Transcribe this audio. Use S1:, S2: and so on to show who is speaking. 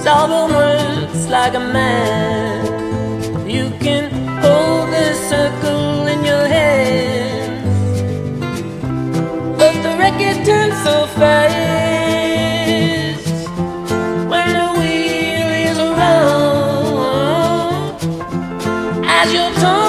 S1: Solving words like a man. You can hold the circle in your hands, but the record turns so fast when the wheel is around. As your tongue